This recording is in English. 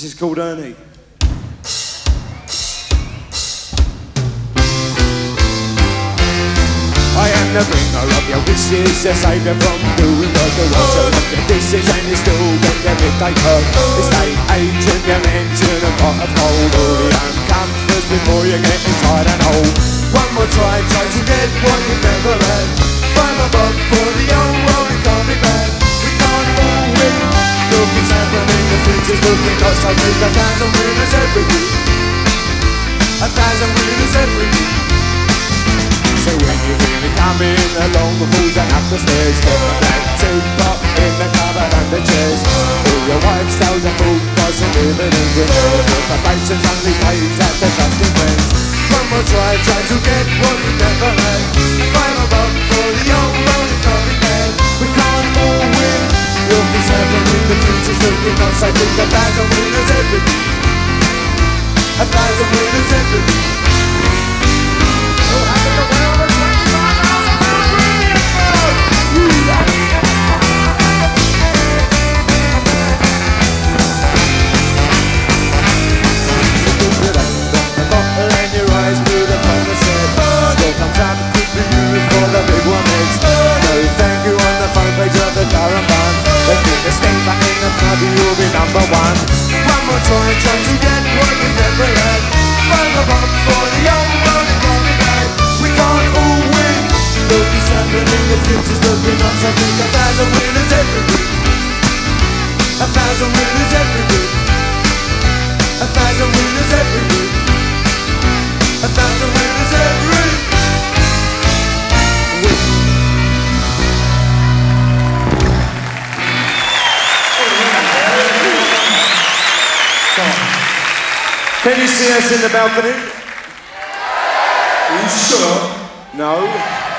This is called Ernie. I am the bringer of your wishes, the saviour from doing what the washer of your dishes, and you still get your midday hurt. Estate agent, you mention a pot of gold, all the uncomforts before you get inside and old. One more try to get what you never had. Climb above for the old world, it can't be bad. We can't all win. Look, it's happening, the future's looking us. I think 1,000 winners every week. 1,000 winners every week. So when you hear me coming along the halls and up the stairs, get my black teapot in the cupboard and the chairs. All your wife's tales are full, cause and dividends with the patience only pays out to trusting friends. One more try to get what we never had. Climb above for the old road, it can't be bad. We can't all win. Look, it's happening, the future's looking on. I think 1,000 winners every week. 1,000 winners every week. You'll be number one. One more try to get what we never had. Find a box for the young world, it can't be bad. We can't all win. Look, it's happening, the future's looking on. So think 1,000 winners every week. 1,000 winners every week. 1,000 winners every week. 1,000 winners every week. Can you see us in the balcony? Are you sure? No.